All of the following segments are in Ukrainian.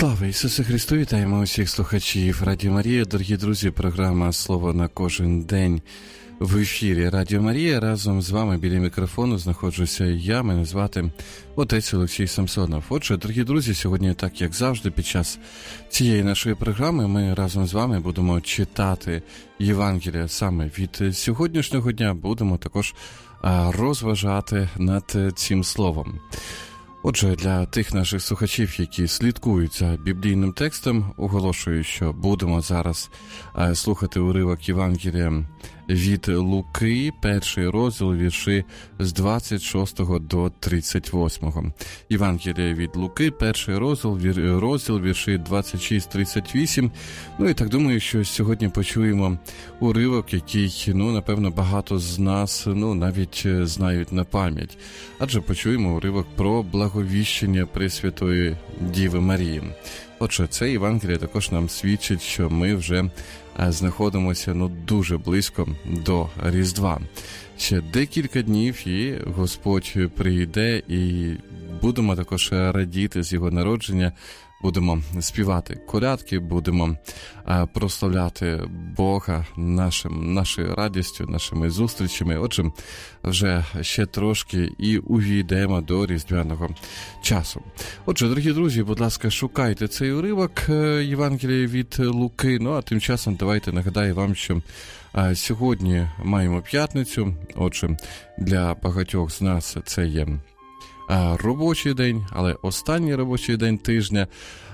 Слава Ісусу Христу! Вітаємо усіх слухачів Радіо Марія. Дорогі друзі, програма «Слово на кожен день» в ефірі Радіо Марія. Разом з вами біля мікрофону знаходжуся я, мене звати отець Олексій Самсонов. Отже, дорогі друзі, сьогодні, так як завжди, під час цієї нашої програми ми разом з вами будемо читати Євангелія саме від сьогоднішнього дня. Будемо також розважати над цим словом. Отже, для тих наших слухачів, які слідкують за біблійним текстом, оголошую, що будемо зараз слухати уривок Євангелія від Луки, перший розділ, вірші з 26 до 38. Євангелія від Луки, перший розділ, вірші 26-38. Ну і так думаю, що сьогодні почуємо уривок, який, напевно, багато з нас, навіть знають на пам'ять. Адже почуємо уривок про благовіщення Пресвятої Діви Марії. Отже, це Євангеліє також нам свідчить, що ми вже знаходимося дуже близько до Різдва. Ще декілька днів і Господь прийде, і будемо також радіти з Його народження, будемо співати колядки, будемо прославляти Бога нашою радістю, нашими зустрічами. Отже, вже ще трошки і увійдемо до різдвяного часу. Отже, дорогі друзі, будь ласка, шукайте цей уривок Євангелія від Луки. А тим часом давайте нагадаю вам, що сьогодні маємо п'ятницю. Отже, для багатьох з нас це є робочий день, але останній робочий день тижня.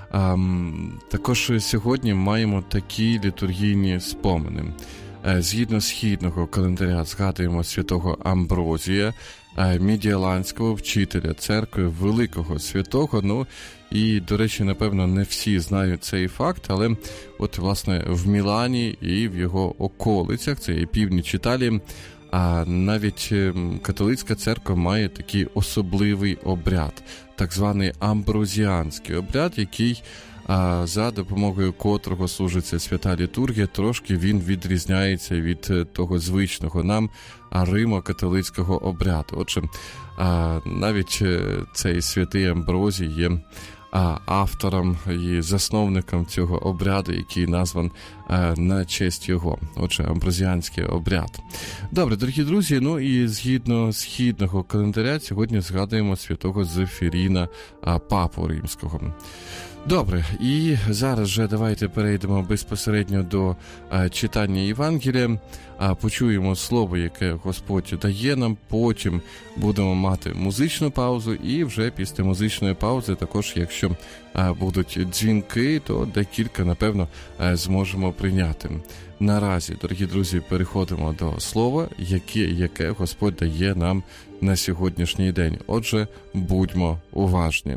Також сьогодні маємо такі літургійні спомини. Згідно східного календаря згадуємо святого Амброзія, Медіаланського вчителя церкви, великого святого. І, до речі, напевно, не всі знають цей факт, але от, власне, в Мілані і в його околицях, це є північ Італії, а навіть католицька церква має такий особливий обряд, так званий амброзіанський обряд, який, за допомогою котрого служиться свята літургія, трошки він відрізняється від того звичного нам римо-католицького обряду. Отже, навіть цей святий Амброзій є автором і засновником цього обряду, який назван на честь його. Отже, амброзіанський обряд. Добре, дорогі друзі, і згідно східного календаря сьогодні згадуємо святого Зефіріна, папу римського. Добре, і зараз же давайте перейдемо безпосередньо до читання Євангелія, почуємо слово, яке Господь дає нам, потім будемо мати музичну паузу, і вже після музичної паузи також, якщо будуть дзвінки, то декілька, напевно, зможемо прийняти. Наразі, дорогі друзі, переходимо до слова, яке Господь дає нам на сьогоднішній день. Отже, будьмо уважні.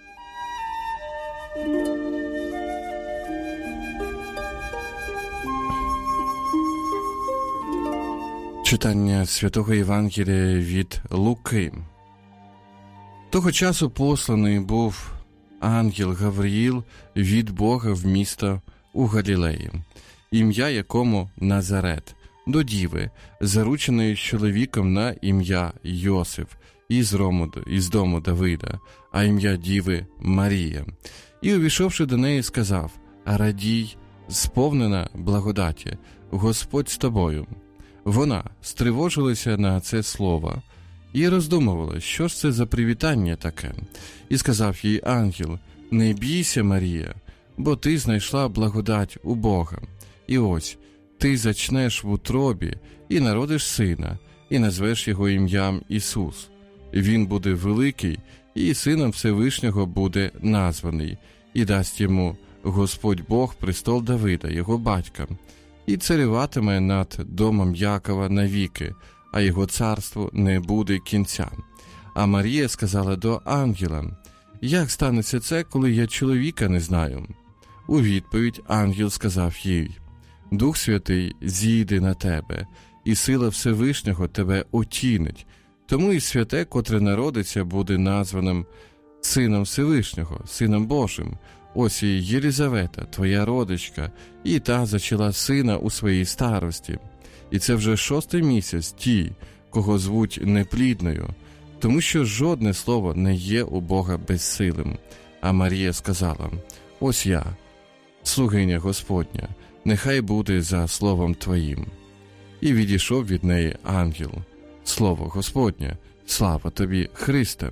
Читання Святого Євангелія від Луки. Того часу посланий був ангел Гавриїл від Бога в місто у Галілеї, ім'я якому Назарет, до діви, зарученої з чоловіком на ім'я Йосиф, із дому Давида, а ім'я діви Марія. І, увійшовши до неї, сказав: «Радій, сповнена благодаті, Господь з тобою». Вона стривожилася на це слово і роздумувала, що ж це за привітання таке. І сказав їй ангел: «Не бійся, Марія, бо ти знайшла благодать у Бога. І ось, ти зачнеш в утробі і народиш сина, і назвеш його ім'ям Ісус. Він буде великий, і сином Всевишнього буде названий, і дасть йому Господь Бог престол Давида, його батька, і царюватиме над домом Якова навіки, а його царству не буде кінця». А Марія сказала до ангела: «Як станеться це, коли я чоловіка не знаю?» У відповідь ангел сказав їй: «Дух Святий зійде на тебе, і сила Всевишнього тебе отінить. Тому і святе, котре народиться, буде названим Сином Всевишнього, Сином Божим. Ось і Єлізавета, твоя родичка, і та зачала сина у своїй старості. І це вже 6-й місяць ті, кого звуть неплідною, тому що жодне слово не є у Бога безсилим». А Марія сказала: ось я, слугиня Господня, нехай буде за словом твоїм. І відійшов від неї ангел. Слово Господнє, слава тобі, Христе.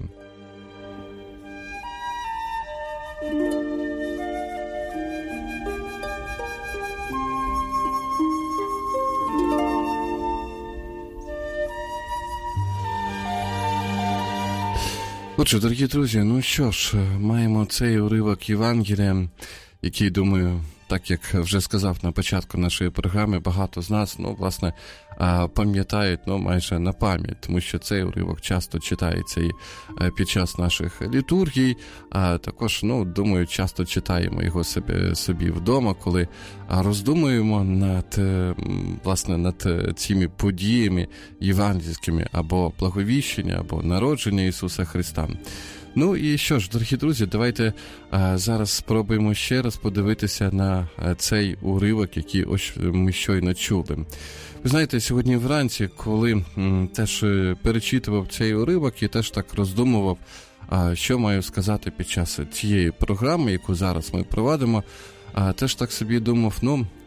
Отже, дорогі друзі, ну що ж, маємо цей уривок Євангелія, який, думаю, так як вже сказав на початку нашої програми, багато з нас, власне, пам'ятають, майже на пам'ять, тому що цей уривок часто читається і під час наших літургій, а також, думаю, часто читаємо його собі вдома, коли роздумуємо над цими подіями євангельськими або благовіщення, або народження Ісуса Христа. Ну і що ж, дорогі друзі, давайте зараз спробуємо ще раз подивитися на цей уривок, який ось ми щойно чули. Ви знаєте, сьогодні вранці, коли теж перечитував цей уривок і теж так роздумував, що маю сказати під час цієї програми, яку зараз ми проводимо, теж так собі думав,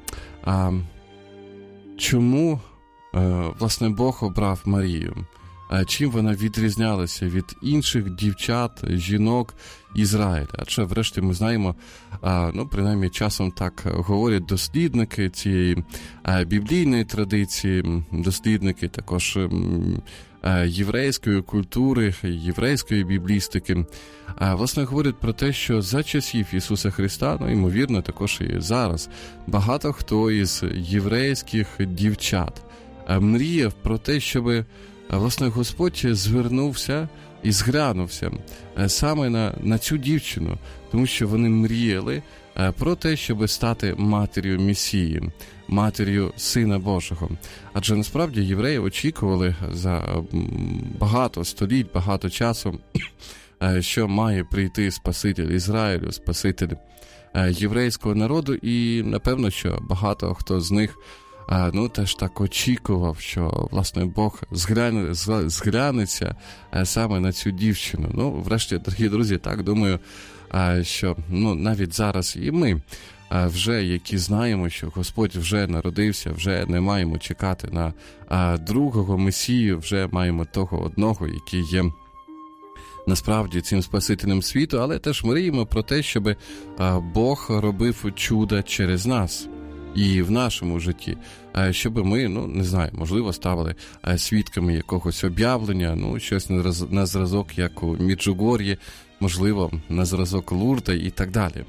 чому, власне, Бог обрав Марію? Чим вона відрізнялася від інших дівчат, жінок Ізраїля? Адже, врешті, ми знаємо, принаймні часом так говорять дослідники цієї біблійної традиції, дослідники також єврейської культури, єврейської біблістики, власне, говорять про те, що за часів Ісуса Христа, ймовірно, також і зараз, багато хто із єврейських дівчат мріяв про те, щоб власне, Господь звернувся і зглянувся саме на цю дівчину, тому що вони мріяли про те, щоб стати матір'ю Месії, матір'ю Сина Божого. Адже насправді євреї очікували за багато століть, багато часу, що має прийти Спаситель Ізраїлю, Спаситель єврейського народу, і напевно, що багато хто з них теж так очікував, що, власне, Бог зглянеться саме на цю дівчину. Врешті, дорогі друзі, так думаю, що, навіть зараз і ми вже, які знаємо, що Господь вже народився, вже не маємо чекати на другого Месію, вже маємо того одного, який є насправді цим Спасителем світу, але теж мріємо про те, щоб Бог робив чуда через нас і в нашому житті, щоб ми, не знаю, можливо, ставали свідками якогось об'явлення, щось на зразок, як у Меджугор'ї, можливо, на зразок Лурда і так далі.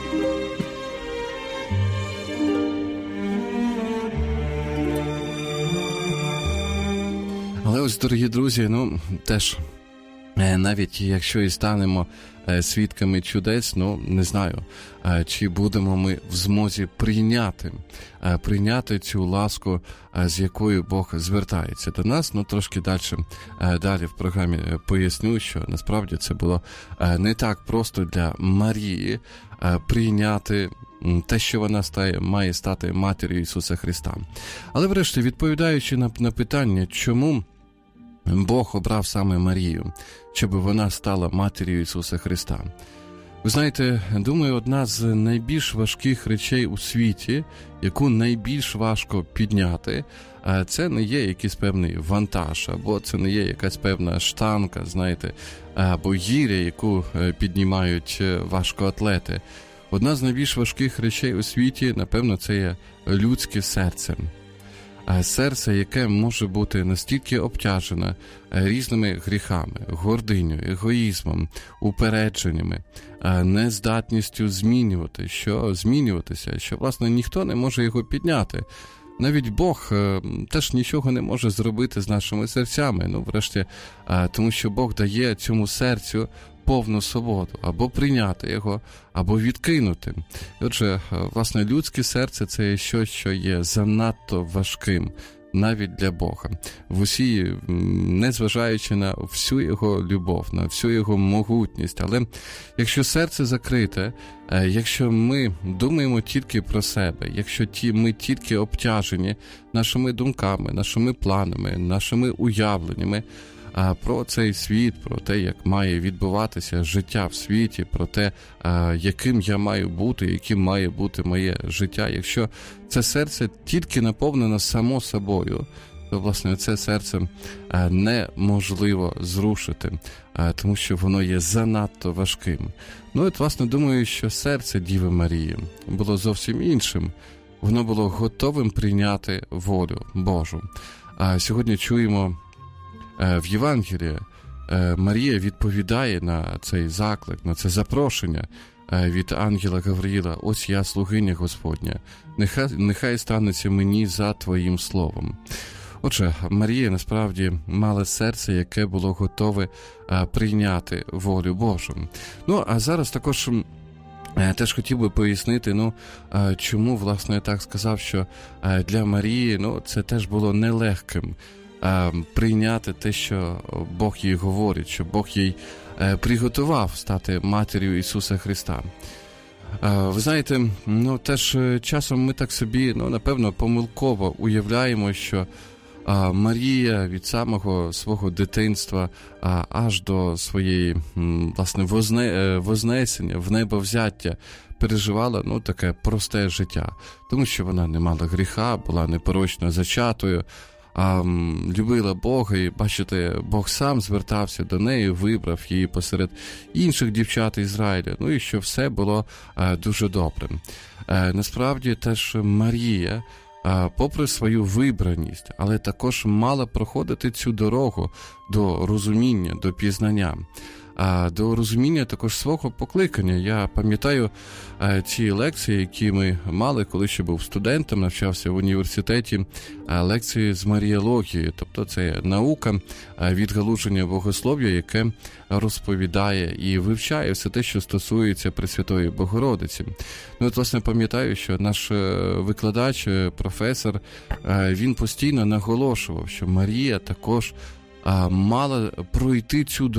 Але ось, дорогі друзі, теж, навіть якщо і станемо свідками чудес, не знаю, чи будемо ми в змозі прийняти цю ласку, з якою Бог звертається до нас. Трошки далі в програмі поясню, що насправді це було не так просто для Марії прийняти те, що вона має стати матір'ю Ісуса Христа. Але врешті, відповідаючи на питання, чому Бог обрав саме Марію, щоб вона стала матір'ю Ісуса Христа. Ви знаєте, думаю, одна з найбільш важких речей у світі, яку найбільш важко підняти, це не є якийсь певний вантаж, або це не є якась певна штанга, знаєте, або гіря, яку піднімають важкоатлети. Одна з найбільш важких речей у світі, напевно, це є людське серце. Серце, яке може бути настільки обтяжене різними гріхами, гординю, егоїзмом, упередженнями, нездатністю змінюватися, що, власне, ніхто не може його підняти. Навіть Бог теж нічого не може зробити з нашими серцями, врешті, тому що Бог дає цьому серцю повну свободу, або прийняти його, або відкинути. І отже, власне, людське серце – це є щось, що є занадто важким, навіть для Бога. Незважаючи на всю його любов, на всю його могутність. Але якщо серце закрите, якщо ми думаємо тільки про себе, якщо ми тільки обтяжені нашими думками, нашими планами, нашими уявленнями, про цей світ, про те, як має відбуватися життя в світі, про те, яким я маю бути, яким має бути моє життя. Якщо це серце тільки наповнено само собою, то, власне, це серце неможливо зрушити, тому що воно є занадто важким. Ну, от, власне, думаю, що серце Діви Марії було зовсім іншим. Воно було готовим прийняти волю Божу. Сьогодні чуємо в Євангелії, Марія відповідає на цей заклик, на це запрошення від ангела Гавриїла: «Ось я, слугиня Господня, нехай станеться мені за Твоїм словом». Отже, Марія насправді мала серце, яке було готове прийняти волю Божу. Ну, а зараз також теж хотів би пояснити, чому, власне, я так сказав, що для Марії, це теж було нелегким прийняти те, що Бог їй говорить, що Бог їй приготував стати матір'ю Ісуса Христа. Ви знаєте, теж часом ми так собі, напевно, помилково уявляємо, що Марія від самого свого дитинства аж до своєї, власне, вознесення, в небовзяття переживала, таке просте життя. Тому що вона не мала гріха, була непорочно зачатою, любила Бога, і, бачите, Бог сам звертався до неї, вибрав її посеред інших дівчат Ізраїля, і що все було дуже добре. Насправді теж Марія, попри свою вибраність, але також мала проходити цю дорогу до розуміння, до пізнання, до розуміння також свого покликання. Я пам'ятаю ці лекції, які ми мали, коли ще був студентом, навчався в університеті, лекції з маріології, тобто це наука відгалуження богослов'я, яке розповідає і вивчає все те, що стосується Пресвятої Богородиці. От, власне, пам'ятаю, що наш викладач, професор, він постійно наголошував, що Марія також мала пройти цю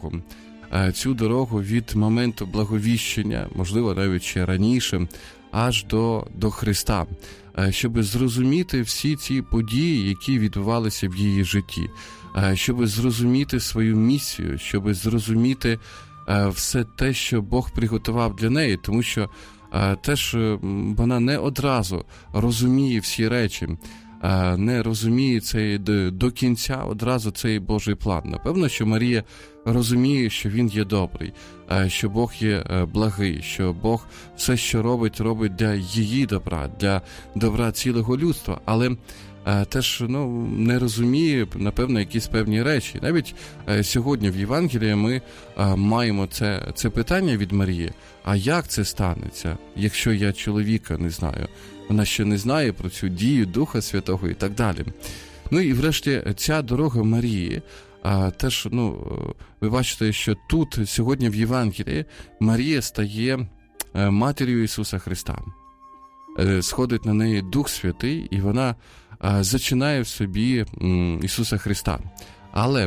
дорогу від моменту благовіщення, можливо, навіть ще раніше, аж до Христа, щоб зрозуміти всі ці події, які відбувалися в її житті, щоб зрозуміти свою місію, щоб зрозуміти все те, що Бог приготував для неї, тому що теж вона не одразу розуміє всі речі, не розуміє цей до кінця одразу цей Божий план. Напевно, що Марія розуміє, що Він є добрий, що Бог є благий, що Бог все, що робить для її добра, для добра цілого людства, але теж не розуміє, напевно, якісь певні речі. Навіть сьогодні в Євангелії ми маємо це питання від Марії: а як це станеться, якщо я чоловіка не знаю? Вона ще не знає про цю дію Духа Святого і так далі. І врешті ця дорога Марії, теж, ви бачите, що тут сьогодні в Євангелії Марія стає матір'ю Ісуса Христа. Сходить на неї Дух Святий, і вона зачинає в собі Ісуса Христа. Але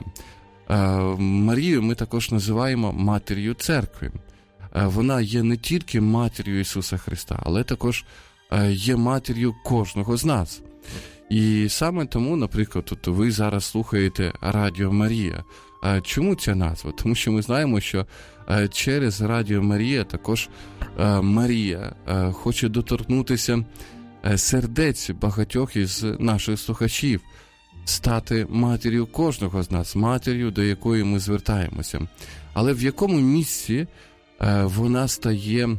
Марію ми також називаємо матір'ю Церкви. Вона є не тільки матір'ю Ісуса Христа, але також є матір'ю кожного з нас. І саме тому, наприклад, ви зараз слухаєте Радіо Марія. Чому ця назва? Тому що ми знаємо, що через Радіо Марія також Марія хоче доторкнутися сердець багатьох із наших слухачів, стати матір'ю кожного з нас, матір'ю, до якої ми звертаємося. Але в якому місці вона стає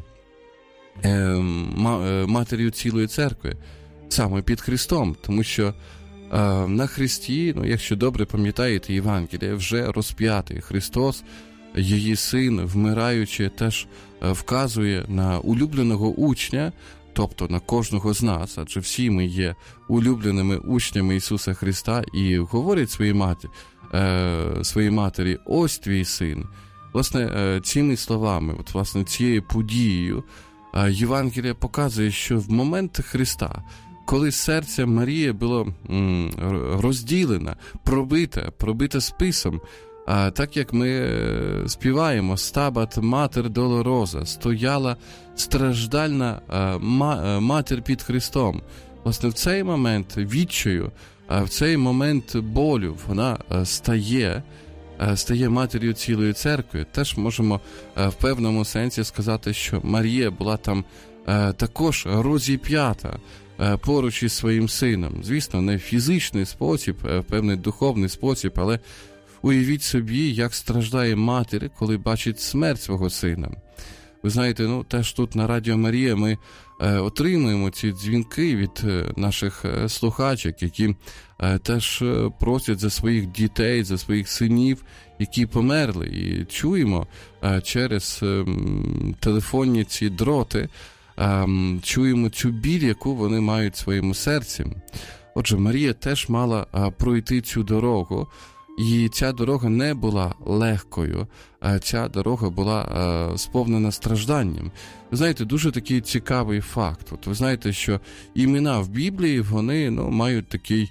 матір'ю цілої церкви? Саме під Христом, тому що на Христі, якщо добре пам'ятаєте Євангеліє, вже розп'ятий Христос, її син, вмираючи, теж вказує на улюбленого учня, тобто на кожного з нас, адже всі ми є улюбленими учнями Ісуса Христа, і говорить своїй матері: ось твій син. Власне, цими словами, власне, цією подією Євангеліє показує, що в момент Христа, коли серце Марії було розділене, пробите списом, так як ми співаємо «Стабат матер долороза», стояла страждальна матір під Христом. Власне, в цей момент відчаю, в цей момент болю вона стає стає матір'ю цілої церкви, теж можемо в певному сенсі сказати, що Марія була там також розіп'ята поруч із своїм сином. Звісно, не в фізичний спосіб, в певний духовний спосіб, але уявіть собі, як страждає матір, коли бачить смерть свого сина. Ви знаєте, теж тут на Радіо Марія ми отримуємо ці дзвінки від наших слухачок, які теж просять за своїх дітей, за своїх синів, які померли. І чуємо через телефонні ці дроти, чуємо цю біль, яку вони мають в своєму серці. Отже, Марія теж мала пройти цю дорогу, і ця дорога не була легкою, ця дорога була сповнена стражданням. Ви знаєте, дуже такий цікавий факт. От ви знаєте, що імена в Біблії, вони мають такий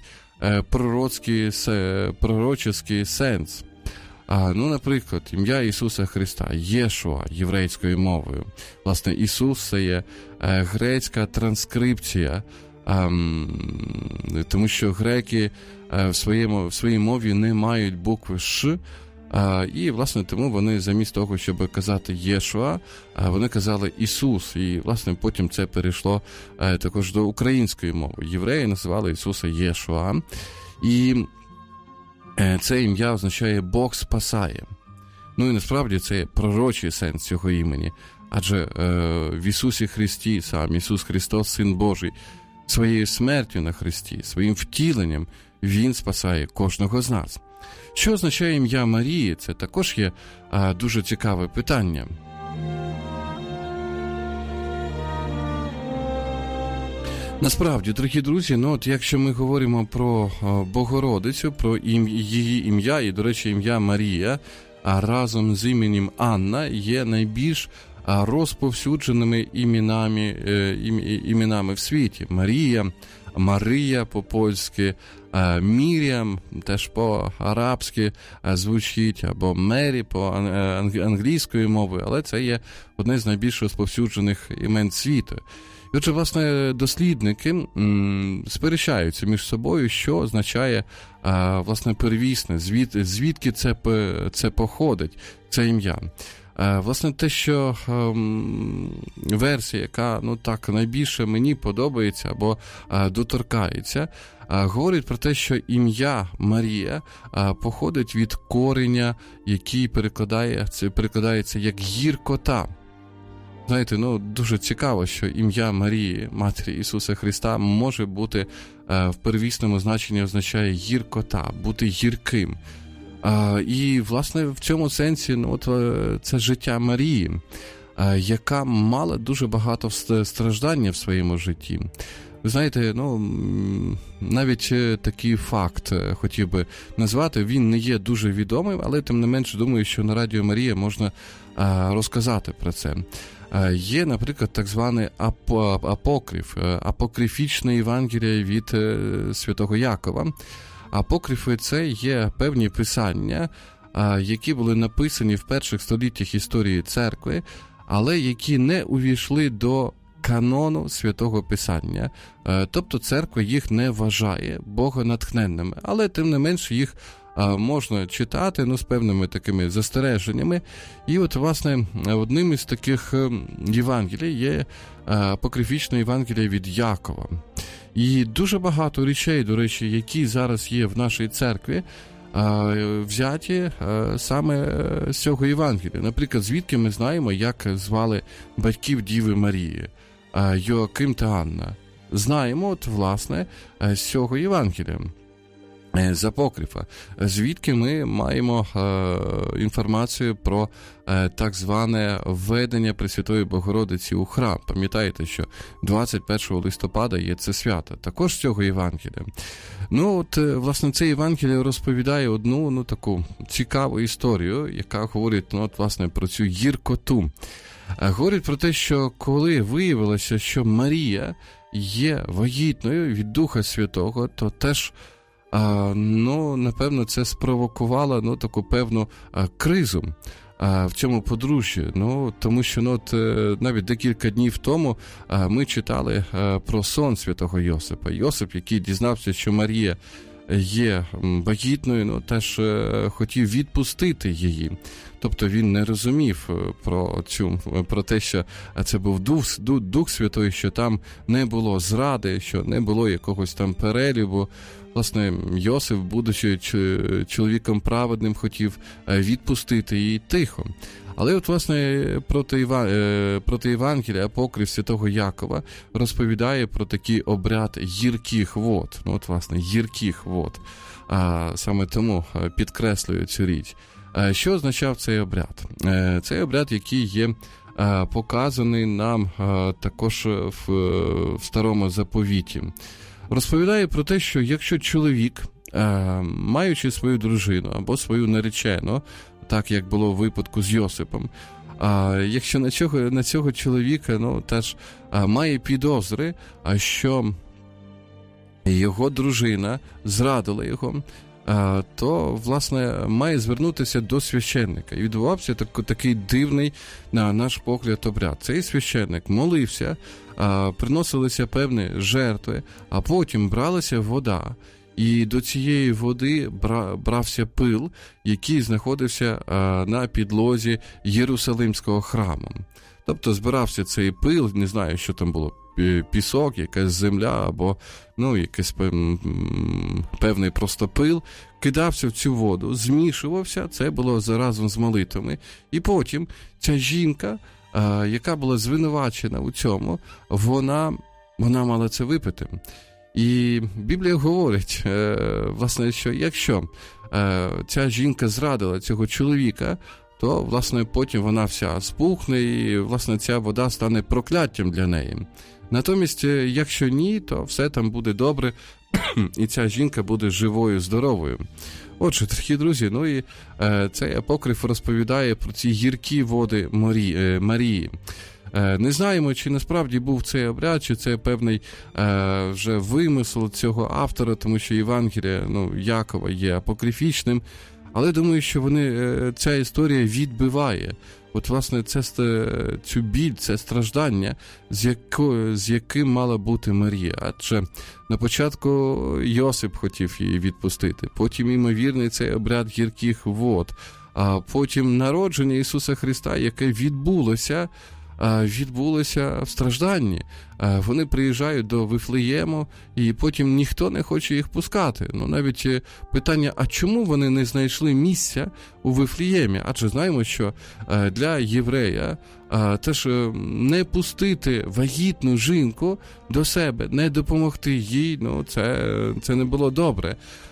пророчий сенс. Наприклад, ім'я Ісуса Христа, Єшуа, єврейською мовою. Власне, Ісус – це є грецька транскрипція, тому що греки в своїй мові не мають букви «ш», і, власне, тому вони замість того, щоб казати Єшуа, вони казали Ісус, і, власне, потім це перейшло також до української мови. Євреї називали Ісуса Єшуа, і це ім'я означає «Бог спасає». І насправді це пророчий сенс цього імені, адже в Ісусі Христі, сам Ісус Христос, Син Божий, своєю смертю на Христі, своїм втіленням Він спасає кожного з нас. Що означає ім'я Марії? Це також є дуже цікаве питання. Насправді, дорогі друзі, якщо ми говоримо про Богородицю, про її ім'я, і, до речі, ім'я Марія, разом з іменем Анна є найбільш розповсюдженими іменами в світі. Марія по-польськи, Мір'ям теж по-арабськи звучить, або Мері по-англійською мовою, але це є одне з найбільш розповсюджених імен світу. І отже, власне, дослідники сперечаються між собою, що означає, власне, первісне, звідки це походить, це ім'я. Власне, те, що версія, яка так найбільше мені подобається або доторкається, говорить про те, що ім'я Марія походить від кореня, який перекладається як гіркота. Знаєте, дуже цікаво, що ім'я Марії, Матері Ісуса Христа, може бути в первісному значенні означає гіркота, бути гірким. І, власне, в цьому сенсі це життя Марії, яка мала дуже багато страждання в своєму житті. Ви знаєте, навіть такий факт хотів би назвати, він не є дуже відомим, але тим не менше думаю, що на Радіо Марія можна розказати про це. Є, наприклад, так званий апокриф, апокрифічне Євангеліє від святого Якова. Апокрифи – це є певні писання, які були написані в перших століттях історії церкви, але які не увійшли до канону Святого Писання. Тобто церква їх не вважає богонатхненними, але тим не менше їх можна читати, з певними такими застереженнями. І от, власне, одним із таких Євангелій є апокрифічне Євангеліє від Якова. І дуже багато речей, до речі, які зараз є в нашій церкві, взяті саме з цього Євангелія. Наприклад, звідки ми знаємо, як звали батьків Діви Марії, Йоаким та Анна. Знаємо, власне, з цього Євангелія, з апокрифа. Звідки ми маємо інформацію про так зване введення Пресвятої Богородиці у храм. Пам'ятаєте, що 21 листопада є це свято. Також з цього Євангелія. Власне, це Євангеліє розповідає одну таку цікаву історію, яка говорить, власне, про цю гіркоту. Говорить про те, що коли виявилося, що Марія є вагітною від Духа Святого, то теж напевно, це спровокувало таку певну кризу в цьому подружжі. Тому що навіть декілька днів тому ми читали про сон святого Йосипа. Йосип, який дізнався, що Марія є вагітною, теж хотів відпустити її. Тобто він не розумів про те, що це був Дух Святий, що там не було зради, що не було якогось там перелюбу. Власне, Йосиф, будучи чоловіком праведним, хотів відпустити її тихо. Але от, власне, проти Євангелія апокриф святого Якова розповідає про такий обряд гірких вод. Власне, гірких вод. Саме тому підкреслюю цю річ. Що означав цей обряд? Цей обряд, який є показаний нам також в Старому Заповіті. Розповідає про те, що якщо чоловік, маючи свою дружину або свою наречену, так як було в випадку з Йосипом, якщо на цього чоловіка теж має підозри, що його дружина зрадила його, то, власне, має звернутися до священника. І відбувався такий дивний, на наш погляд, обряд. Цей священник молився, приносилися певні жертви, а потім бралася вода. І до цієї води брався пил, який знаходився на підлозі Єрусалимського храму. Тобто збирався цей пил, не знаю, що там було, пісок, якась земля або якийсь певний просто пил, кидався в цю воду, змішувався, це було разом з молитвами. І потім ця жінка, яка була звинувачена у цьому, вона мала це випити. І Біблія говорить, власне, що якщо ця жінка зрадила цього чоловіка, то, власне, потім вона вся спухне і, власне, ця вода стане прокляттям для неї. Натомість, якщо ні, то все там буде добре, і ця жінка буде живою, здоровою. Отже, дорогі друзі, і цей апокриф розповідає про ці гіркі води Марії. Не знаємо, чи насправді був цей обряд, чи це певний вже вимисел цього автора, тому що Євангелія Якова є апокрифічним, але думаю, що ця історія відбиває от, власне, цю біль, це страждання, з яким мала бути Марія. Адже на початку Йосип хотів її відпустити, потім, ймовірний, цей обряд гірких вод, а потім народження Ісуса Христа, яке відбулося в стражданні. Вони приїжджають до Вифлеєму, і потім ніхто не хоче їх пускати. Навіть питання, а чому вони не знайшли місця у Вифлеємі? Адже знаємо, що для єврея теж не пустити вагітну жінку до себе, не допомогти їй, це не було добре.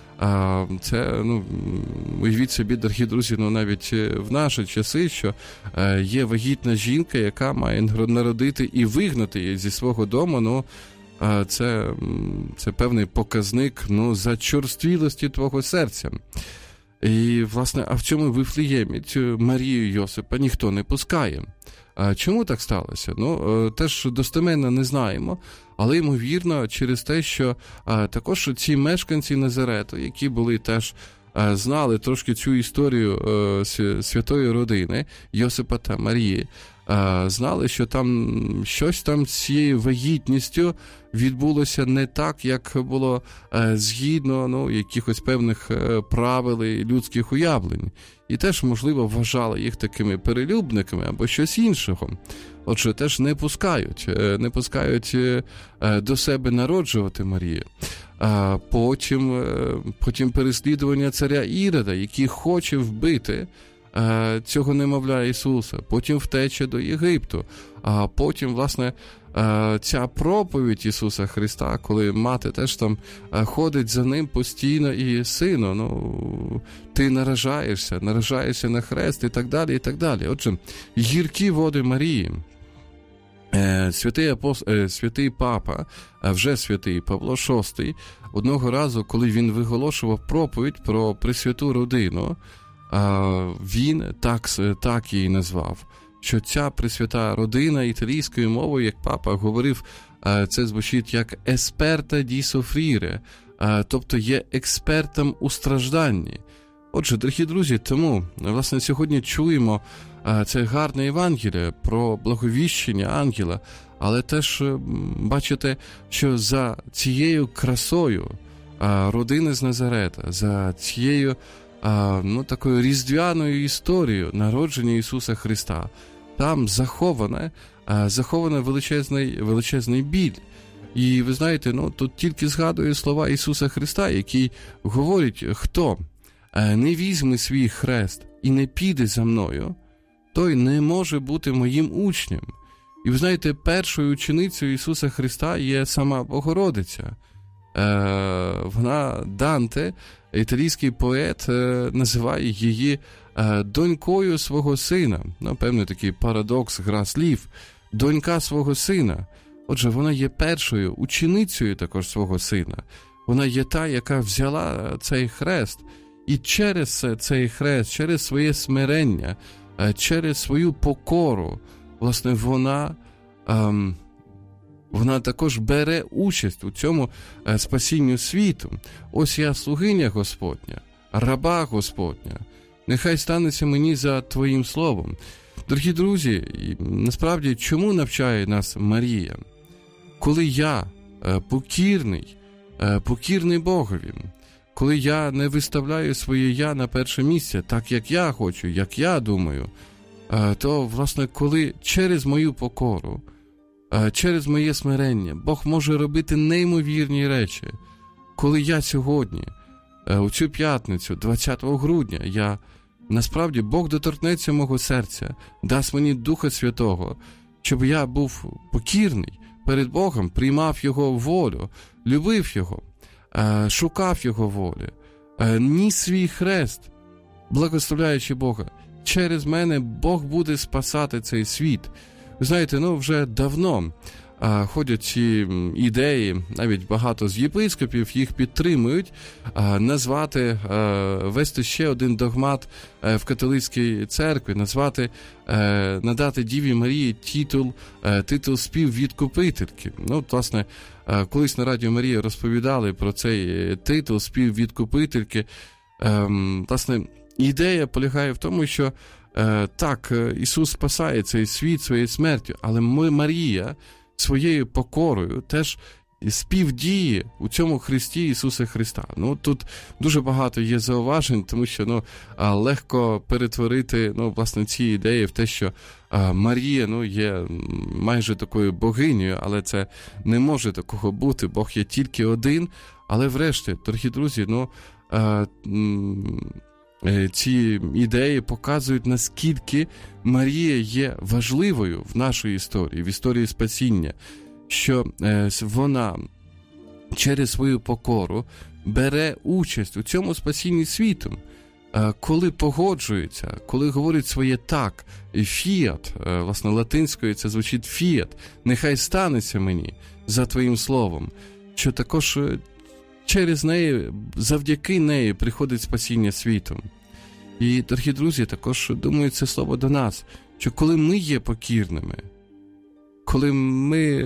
Це, уявіть собі, дорогі друзі, навіть в наші часи, що є вагітна жінка, яка має народити і вигнати її зі свого дому, це певний показник, зачорствілості твого серця. І, власне, а в цьому Вифлеємі цю Марію Йосипа ніхто не пускає. Чому так сталося? Теж достеменно не знаємо, але, ймовірно, через те, що також ці мешканці Назарету, які були теж, знали трошки цю історію святої родини Йосипа та Марії, знали, що там щось там з цією вагітністю відбулося не так, як було згідно якихось певних правил і людських уявлень. І теж, можливо, вважали їх такими перелюбниками або щось іншого. Отже, теж не пускають до себе народжувати Марію. Потім переслідування царя Ірода, який хоче вбити цього немовля Ісуса, потім втеча до Єгипту, а потім, власне, ця проповідь Ісуса Христа, коли мати теж там ходить за ним постійно і сину, ти наражаєшся на хрест і так далі, і так далі. Отже, гіркі води Марії. Святий папа, вже святий Павло VI, одного разу, коли він виголошував проповідь про Пресвяту родину, він так її назвав, що ця Пресвята родина італійською мовою, як папа говорив, це звучить як «есперта ді софріре», тобто є експертом у стражданні. Отже, дорогі друзі, тому, власне, сьогодні чуємо це гарне Євангеліє про благовіщення ангела, але теж бачите, що за цією красою, родини з Назарета, за цією такою різдвяною історією народження Ісуса Христа. Там захована величезний біль. І ви знаєте, тут тільки згадую слова Ісуса Христа, який говорить: хто не візьме свій хрест і не піде за мною, той не може бути моїм учнем. І ви знаєте, першою ученицею Ісуса Христа є сама Богородиця. Вона, Данте, італійський поет, називає її донькою свого сина. Певний такий парадокс, гра слів. Донька свого сина. Отже, вона є першою ученицею також свого сина. Вона є та, яка взяла цей хрест. І через цей хрест, через своє смирення, через свою покору, власне, вона також бере участь у цьому спасінню світу. Ось я слугиня Господня, раба Господня. Нехай станеться мені за Твоїм словом. Дорогі друзі, насправді, чому навчає нас Марія? Коли я покірний Богові, коли я не виставляю своє «я» на перше місце, так як я хочу, як я думаю, то, власне, коли через мою покору, через моє смирення Бог може робити неймовірні речі. Коли я сьогодні, у цю п'ятницю, 20 грудня, насправді Бог доторкнеться мого серця, дасть мені Духа Святого, щоб я був покірний перед Богом, приймав Його волю, любив Його, шукав Його волі, ніс свій хрест, благословляючи Бога. Через мене Бог буде спасати цей світ. Ви знаєте, вже давно ходять ці ідеї, навіть багато з єпископів їх підтримують, ввести ще один догмат в католицькій церкві, надати Діві Марії титул співвідкупительки. Власне, колись на Радіо Марія розповідали про цей титул співвідкупительки. Власне, ідея полягає в тому, що так, Ісус спасає цей світ своєю смертю, але Марія своєю покорою теж співдіє у цьому Христі Ісуса Христа. Тут дуже багато є зауважень, тому що легко перетворити власне ці ідеї в те, що Марія є майже такою богинею, але це не може такого бути. Бог є тільки один, але врешті, дорогі друзі, ці ідеї показують, наскільки Марія є важливою в нашій історії, в історії спасіння, що вона через свою покору бере участь у цьому спасінні світу, коли погоджується, коли говорить своє «так», «фіат», власне, латинською це звучить «фіат», «нехай станеться мені за Твоїм словом», що також через неї, завдяки неї приходить спасіння світу. І, дорогі друзі, також думаю, це слово до нас, що коли ми є покірними, коли ми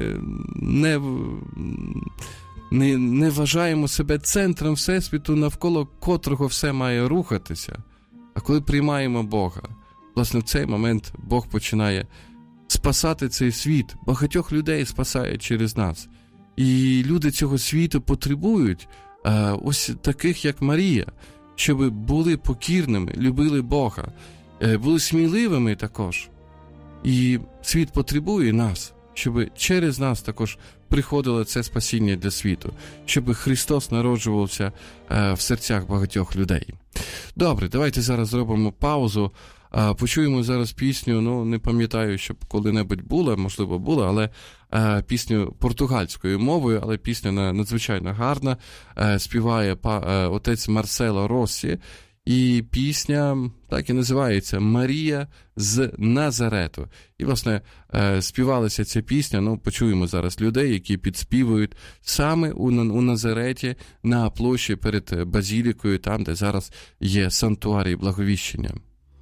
не вважаємо себе центром Всесвіту, навколо котрого все має рухатися, а коли приймаємо Бога, власне, в цей момент Бог починає спасати цей світ, багатьох людей спасає через нас. І люди цього світу потребують ось таких, як Марія, щоб були покірними, любили Бога, були сміливими також. І світ потребує нас, щоб через нас також приходило це спасіння для світу, щоб Христос народжувався в серцях багатьох людей. Добре, давайте зараз зробимо паузу, почуємо зараз пісню, не пам'ятаю, щоб коли-небудь була, можливо була, але пісню португальською мовою, але пісня надзвичайно гарна, співає отець Марсело Россі, і пісня так і називається «Марія з Назарету». І, власне, співалася ця пісня, почуємо зараз людей, які підспівують саме у Назареті на площі перед базілікою, там, де зараз є санктуарій Благовіщення.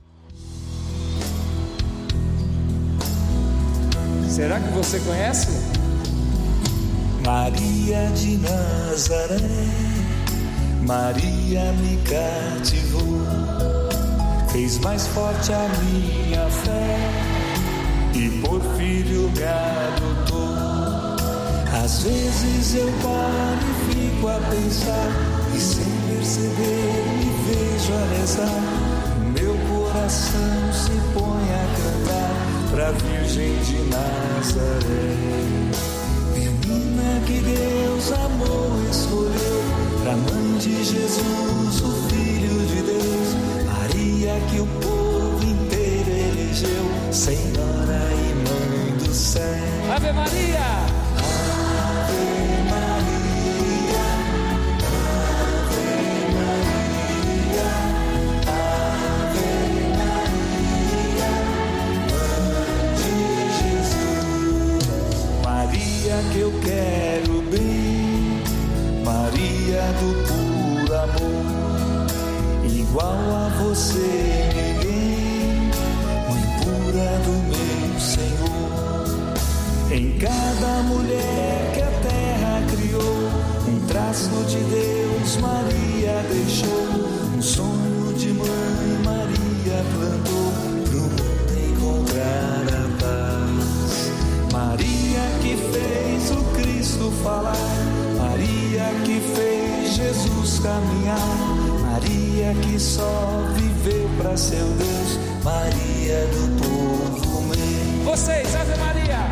Será que você conhece? Maria de Nazaré, Maria me cativou, fez mais forte a minha fé e por filho me adotou. Às vezes eu paro e fico fico a pensar e sem perceber me vejo a rezar. Meu coração se põe a cantar pra Virgem de Nazaré. Menina que Deus amou e escolheu pra mãe de Jesus, o Filho de Deus. Maria que o povo inteiro elegeu, Senhora e Mãe do céu. Ave Maria! Que eu quero bem, Maria do puro amor, igual a você ninguém, mãe pura do meu Senhor. Em cada mulher que a terra criou, um traço de Deus Maria deixou, um sonho de mãe Maria plantou, pro mundo encontrar a paz. Maria que fez o Cristo falar, Maria que fez Jesus caminhar, Maria que só viveu pra seu Deus, Maria do povo meu. Vocês, Ave Maria!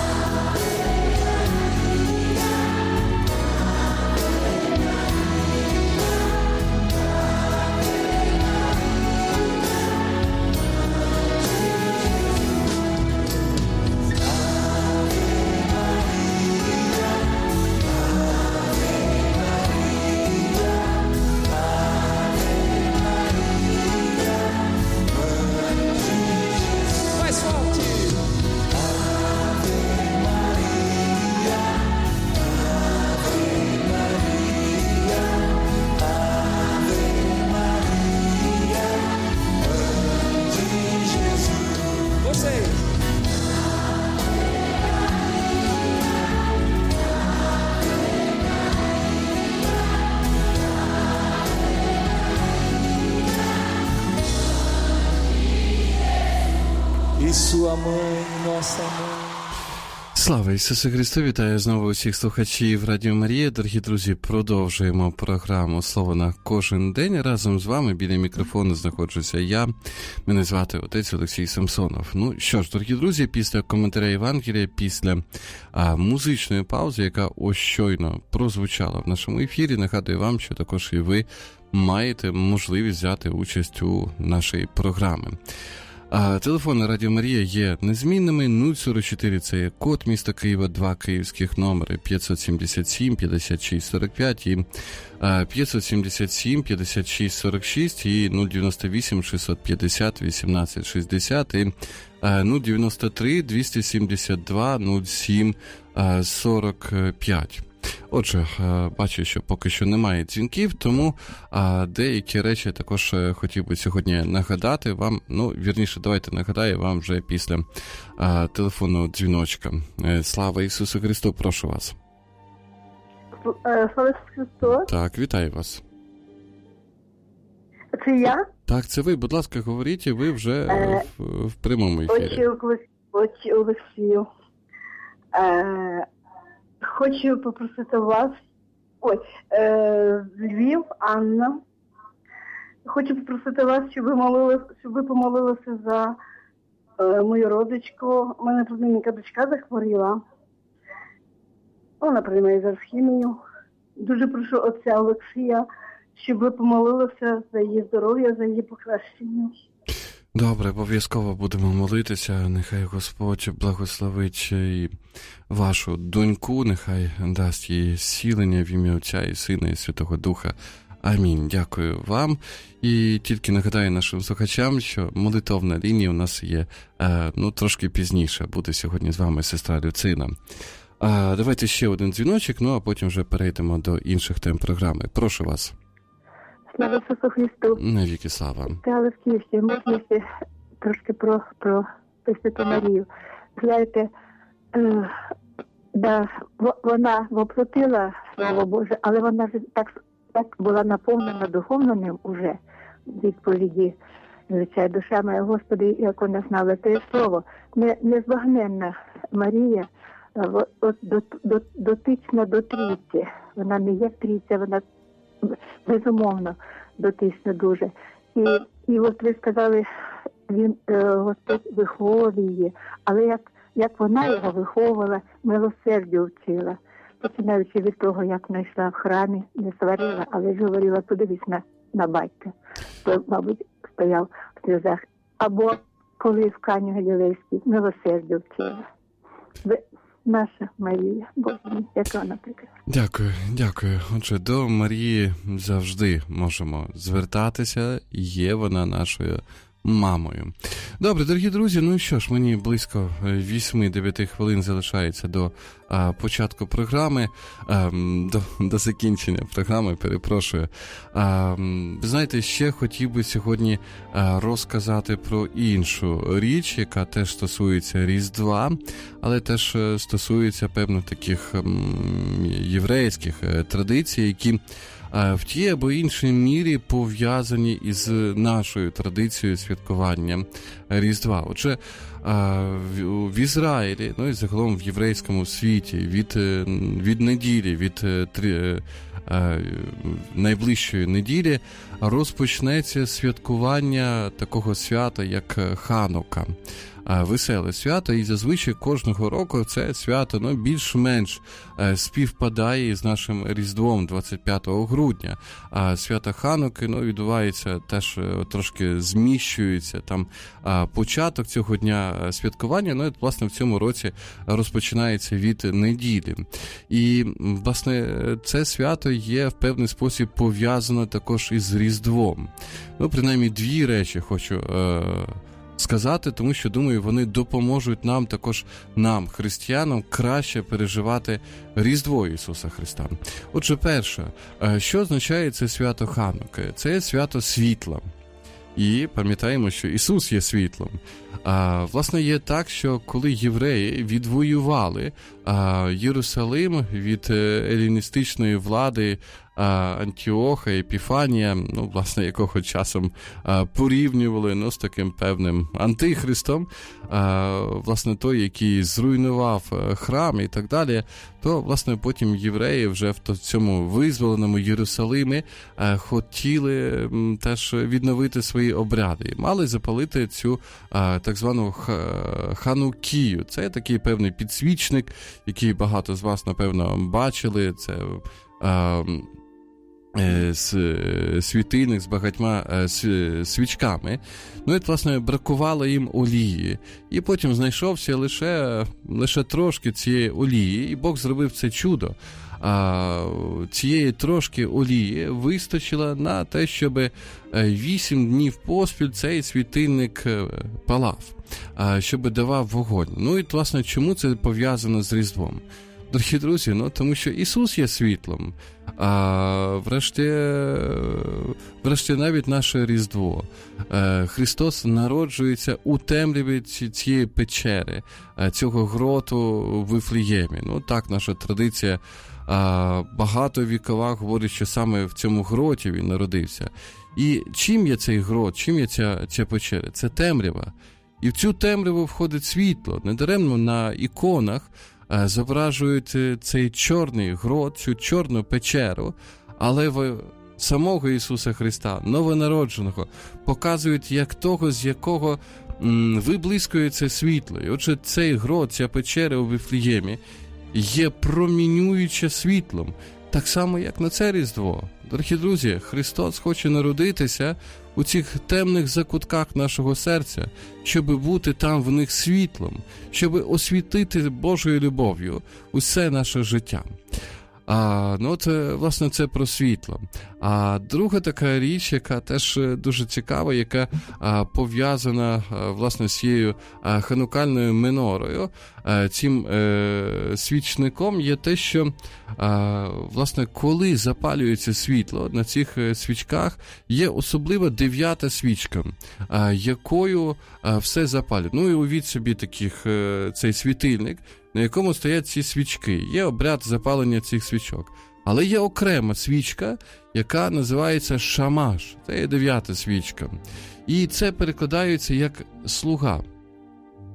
Sua мать, наша мать. Слава Ісусу Христу! Вітаю знову усіх слухачів Радіо Марія. Дорогі друзі, продовжуємо програму «Слово на кожен день». Разом з вами біля мікрофону знаходжуся я. Мене звати отець Олексій Самсонов. Ну що ж, дорогі друзі, після коментаря Євангелія, після музичної паузи, яка ось щойно прозвучала в нашому ефірі, нагадую вам, що також і ви маєте можливість взяти участь у нашій програмі. Телефони Радіо Марія є незмінними. 044 – це є код міста Києва, 2 київських номери 577 56 45 і 577 56 46 і 098 650 18 60 і 093 272 07 45. Отже, бачу, що поки що немає дзвінків, тому деякі речі також хотів би сьогодні нагадати вам, вірніше, давайте нагадаю вам вже після телефонного дзвіночка. Слава Ісусу Христу, прошу вас. Слава Ісусу Христу. Так, вітаю вас. Це я? Так, це ви, будь ласка, говоріть, і ви вже в прямому ефірі. Отче Олексію, хочу попросити вас, Львів, Анна, хочу попросити вас, щоб ви помолилися за мою родичку. У мене племінника дочка захворіла. Вона приймає зараз хімію. Дуже прошу отця Олексія, щоб ви помолилися за її здоров'я, за її покращення. Добре, обов'язково будемо молитися. Нехай Господь благословить і вашу доньку, нехай дасть їй зцілення в ім'я Отця і Сина і Святого Духа. Амінь. Дякую вам. І тільки нагадаю нашим слухачам, що молитовна лінія у нас є трошки пізніше. Буде сьогодні з вами сестра Люцина. Давайте ще один дзвіночок, а потім вже перейдемо до інших тем програми. Прошу вас. Слава Ісусу Христу. Навіки слава. Але в Київській можливості трошки про Пресвяту Марію. Знаєте, вона воплотила Слово Боже, але вона ж так була наповнена духовним уже відповіді. Звичайно, душа моя, Господи, як вона знала те слово. Незбагненна Марія, дотична до трійці. Вона не є трійця, вона безумовно дотична дуже. І от ви сказали, Господь виховував її, але як вона його виховувала, милосердю вчила. Починаючи від того, як вона йшла в храмі, не сварила, але ж говорила, подивись на батька, то, мабуть, стояв в сльозах. Або коли в Кані Галілейській милосердю вчила. Наша Марія, Боже мій, яка вона прекрасна. Дякую. Отже, до Марії завжди можемо звертатися, є вона нашою мамою. Добре, дорогі друзі, ну що ж, мені близько 8-9 хвилин залишається до початку програми, до закінчення програми, перепрошую. Ви знаєте, ще хотів би сьогодні розказати про іншу річ, яка теж стосується Різдва, але теж стосується певно таких єврейських традицій, які в тій або іншій мірі пов'язані із нашою традицією святкування Різдва. Отже, в Ізраїлі, ну і загалом в єврейському світі від неділі, від найближчої неділі розпочнеться святкування такого свята, як Ханука. Веселе свято, і зазвичай кожного року це свято більш-менш співпадає із нашим Різдвом 25 грудня. А свято Хануки відбувається теж трошки зміщується. Там початок цього дня святкування, власне, в цьому році розпочинається від неділі. І, власне, це свято є в певний спосіб пов'язано також із Різдвом. Принаймні, дві речі хочу сказати, тому що, думаю, вони допоможуть нам, християнам, краще переживати Різдво Ісуса Христа. Отже, перше, що означає це свято Хануки? Це свято світла. І пам'ятаємо, що Ісус є світлом. Власне, є так, що коли євреї відвоювали Єрусалим від еліністичної влади Антіоха, Епіфанія, власне, якого часом порівнювали з таким певним антихристом, власне, той, який зруйнував храм і так далі, то, власне, потім євреї вже в цьому визволеному Єрусалимі хотіли теж відновити свої обряди. Мали запалити цю так звану ханукію. Це такий певний підсвічник, який багато з вас, напевно, бачили. Це світильник з багатьма свічками. І, власне, бракувало їм олії. І потім знайшовся лише трошки цієї олії, і Бог зробив це чудо. Цієї трошки олії вистачило на те, щоб 8 днів поспіль цей світильник палав, щоб давав вогонь. І, власне, чому це пов'язано з Різдвом? Дорогі друзі, тому що Ісус є світлом, врешті навіть наше Різдво. Христос народжується у темряві цієї печери, цього гроту в Вифлеємі. Так, наша традиція багатовікова говорить, що саме в цьому гроті він народився. І чим є цей грот, чим є ця печера? Це темрява. І в цю темряву входить світло. Недаремно на іконах зображують цей чорний грот, цю чорну печеру, але в самого Ісуса Христа, новонародженого, показують як того, з якого виблискує це світло. І отже, цей грот, ця печера у Вифлеємі є промінююча світлом, так само, як на це Різдво. Дорогі друзі, Христос хоче народитися у цих темних закутках нашого серця, щоб бути там в них світлом, щоб освітити Божою любов'ю усе наше життя. Власне, це про світло. А друга така річ, яка теж дуже цікава, яка пов'язана, власне, з цією ханукальною минорою, цим свічником, є те, що, власне, коли запалюється світло на цих свічках, є особлива 9-та свічка, якою все запалює. І уявіть собі цей світильник, на якому стоять ці свічки. Є обряд запалення цих свічок. Але є окрема свічка, яка називається шамаш. Це є 9-та свічка. І це перекладається як слуга.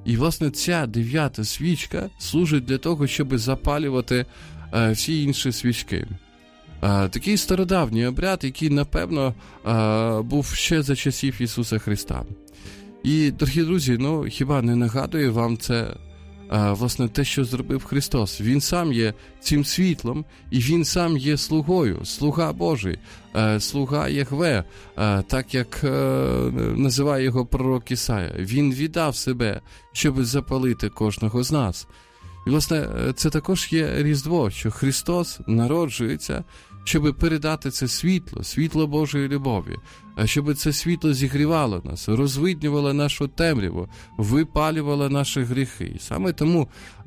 І, власне, ця 9-та свічка служить для того, щоб запалювати всі інші свічки. Такий стародавній обряд, який, напевно, був ще за часів Ісуса Христа. І, дорогі друзі, хіба не нагадує вам це, власне, те, що зробив Христос? Він сам є цим світлом, і Він сам є слугою, слуга Божий, слуга Єхве, так як називає його пророк Ісая. Він віддав себе, щоб запалити кожного з нас. І, власне, це також є Різдво, що Христос народжується, щоб передати це світло Божої любові, щоб це світло зігрівало нас, розвиднювало нашу темряву, випалювало наші гріхи. І саме тому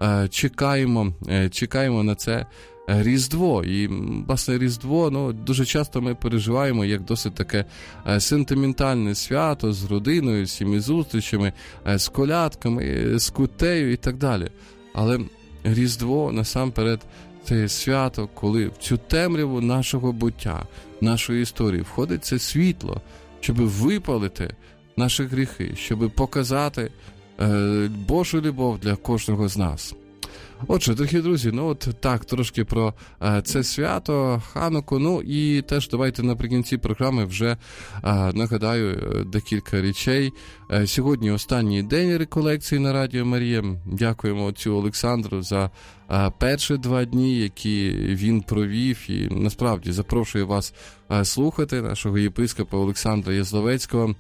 чекаємо на це Різдво. І, власне, Різдво, дуже часто ми переживаємо як досить таке сентиментальне свято з родиною, з всіми зустрічами, з колядками, з кутею і так далі. Але Різдво, насамперед, це свято, коли в цю темряву нашого буття, нашої історії входить це світло, щоб випалити наші гріхи, щоб показати Божу любов для кожного з нас. Отже, дорогі друзі, так, трошки про це свято, Хануку, і теж давайте наприкінці програми вже нагадаю декілька речей. Сьогодні останній день реколекції на Радіо Марія. Дякуємо отцю Олександру за перші 2 дні, які він провів, і насправді запрошую вас слухати нашого єпископа Олександра Язловецького.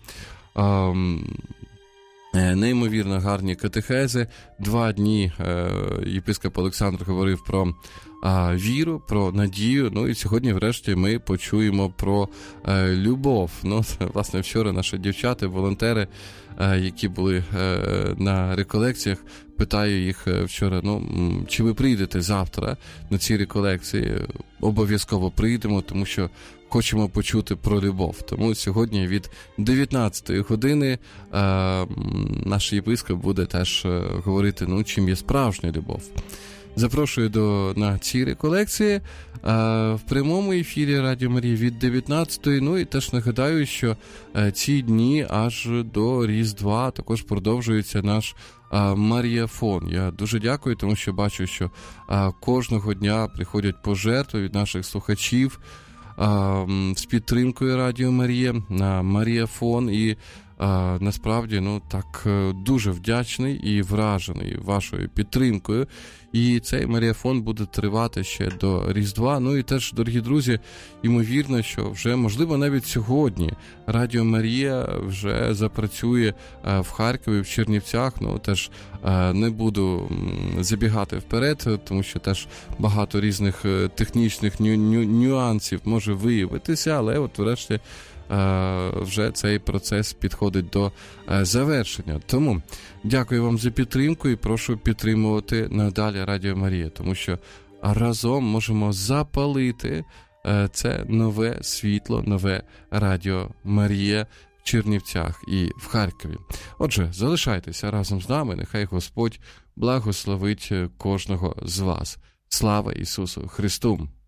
Неймовірно гарні катехези. 2 дні єпископ Олександр говорив про віру, про надію. І сьогодні, врешті, ми почуємо про любов. Власне, вчора наші дівчата, волонтери, які були на реколекціях, питаю їх вчора, чи ви прийдете завтра на ці реколекції? Обов'язково прийдемо, тому що хочемо почути про любов. Тому сьогодні від 19-ї години наш єпископ буде теж говорити, чим є справжня любов. Запрошую на ці реколекції в прямому ефірі Радіо Марії від 19-ї. І теж нагадаю, що ці дні аж до Різдва також продовжується наш Маріафон. Я дуже дякую, тому що бачу, що кожного дня приходять пожертви від наших слухачів з підтримкою Радіо Марія на Маріафон. І насправді, так дуже вдячний і вражений вашою підтримкою. І цей Маріафон буде тривати ще до Різдва. І теж, дорогі друзі, ймовірно, що вже, можливо, навіть сьогодні Радіо Марія вже запрацює в Харкові, в Чернівцях. Теж не буду забігати вперед, тому що теж багато різних технічних нюансів може виявитися, але врешті вже цей процес підходить до завершення. Тому дякую вам за підтримку і прошу підтримувати надалі Радіо Марія, тому що разом можемо запалити це нове світло, нове Радіо Марія в Чернівцях і в Харкові. Отже, залишайтеся разом з нами, нехай Господь благословить кожного з вас. Слава Ісусу Христу!